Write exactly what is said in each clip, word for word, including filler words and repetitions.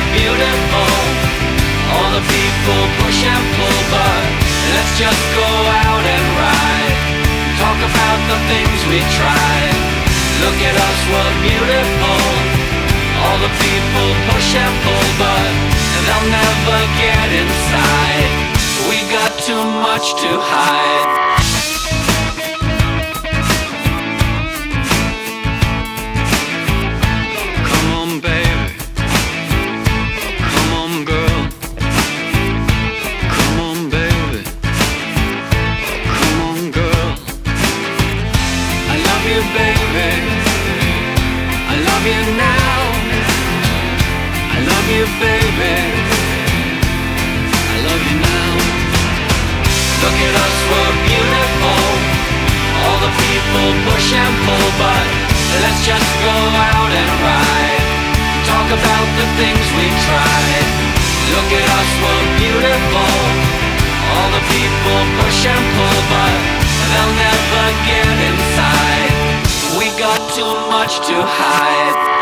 beautiful. All the people push and pull, but let's just go out and ride. Talk about the things we tried. Look at us, we're beautiful. All the people push and pull, but they'll never get inside. We got too much to hide. Baby, I love you now. Look at us, we're beautiful. All the people push and pull, but let's just go out and ride. Talk about the things we tried. Look at us, we're beautiful. All the people push and pull, but they'll never get inside. We got too much to hide.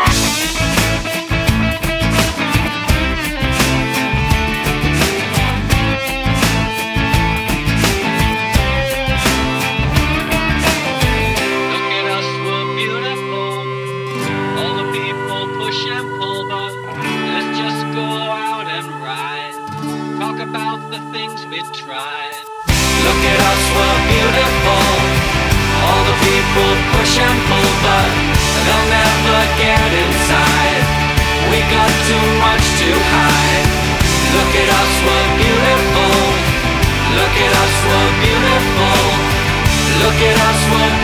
About the things we tried. Look at us, we're beautiful. All the people push and pull, but they'll never get inside. We got too much to hide. Look at us, we're beautiful. Look at us, we're beautiful. Look at us, we're